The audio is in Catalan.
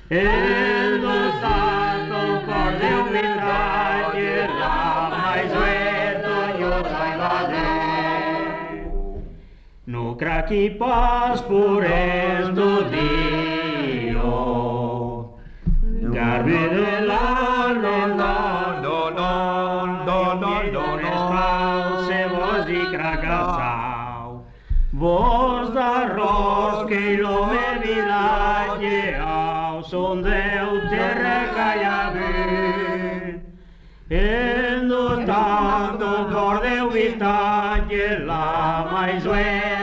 Endo santo por Deu mitade, lá mais vento e outra invade. No craque paz por endo Dio, Garbi de la false vos di cragassau, vos d'arròs que lo me vilatgeau, son Déu terra callavet. Endo tanto por Déu vitatge la mais